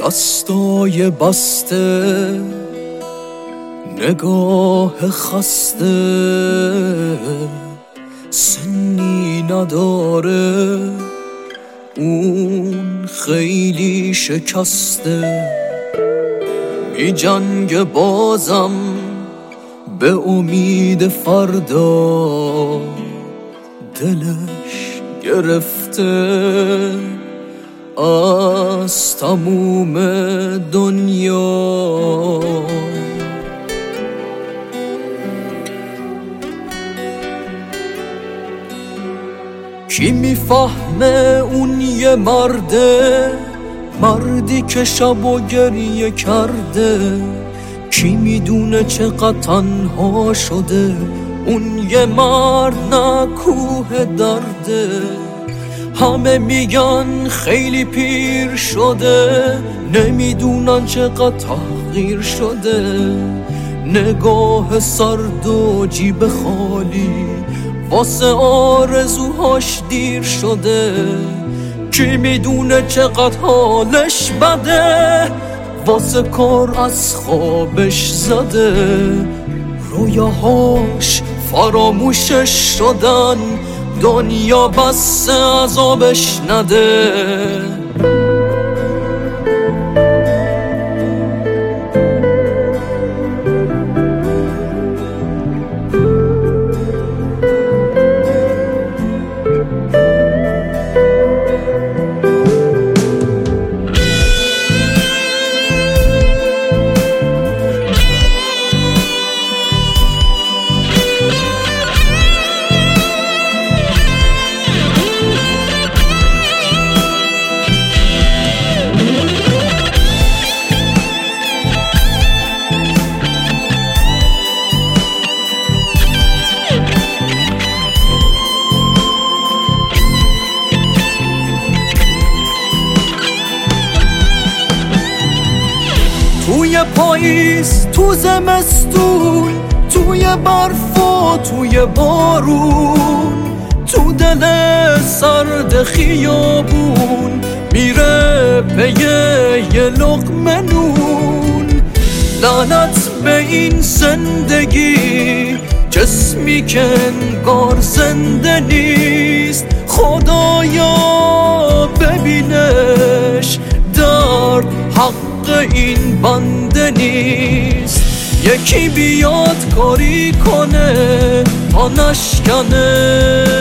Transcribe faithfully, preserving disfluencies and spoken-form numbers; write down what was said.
دستای بسته، نگاه خسته، سنی نداره، اون خیلی شکسته، می جنگ بازم به امید فردا، دلش گرفته از تموم دنیا. کی میفهمه اون یه مرده، مردی که شب و گریه کرده؟ کی میدونه چقدر تنها شده اون یه مرد، نه کوه درده. همه میگن خیلی پیر شده، نمیدونن چقدر تغییر شده. نگاه سرد و جیب خالی، واسه آرزوهاش دیر شده. کی میدونه چقدر حالش بده، واسه کار از خوابش زده. رویاهاش فراموشش شدن، دنیا بس عذابش نده. توی پاییز، تو زمستون، توی برف و توی بارون، تو دل سرد خیابون، میره پی یه لقمه نون. لعنت به این زندگی، جسمی که انگار زنده نیست. خدایا ببینش، درد حق این بنده نیست. یکی بیاد کاری کنه تا نشکنه